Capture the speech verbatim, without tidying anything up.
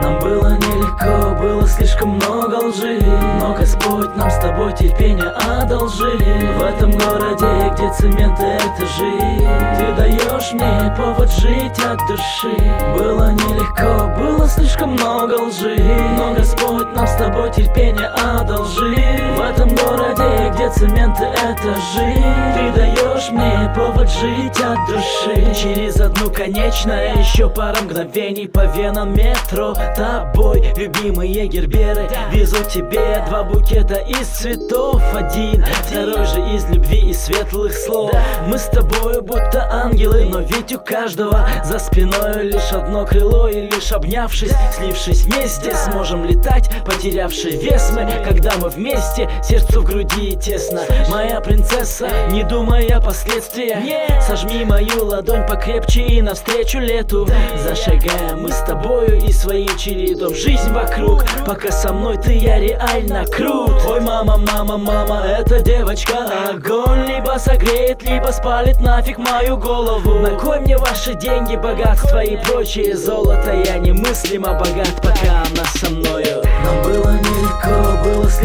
Нам было нелегко, было слишком много лжи, но Господь нам с тобой терпение одолжил. В этом городе, где цемент и этажи, ты даешь мне повод жить от души. Было нелегко, было слишком много лжи, но Господь нам с тобой терпение одолжил. В этом городе, где цемент и этажи, ты даешь мне повод жить от души. Через одну конечное еще пара мгновений по венам метро. Тобой, любимые герберы, везу тебе два букета из цветов. Один, второй же из любви и светлых слов. Мы с тобою будто ангелы, но ведь у каждого за спиной лишь одно крыло. И лишь обнявшись, слившись вместе, сможем летать, потерявший вес мы. Когда мы вместе, сердцу в груди тесно. Моя принцесса, не думая о последствиях, сожми мою ладонь покрепче и навстречу лету. Зашагаем мы с тобою и своим чередом жизнь вокруг. Пока со мной ты, я реально крут. Ой, мама, мама, мама, эта девочка огонь либо согреет, либо спалит нафиг мою голову. На кой мне ваши деньги, богатство и прочее золото? Я немыслимо богат, пока она со мною. Нам было нелегко, было слишком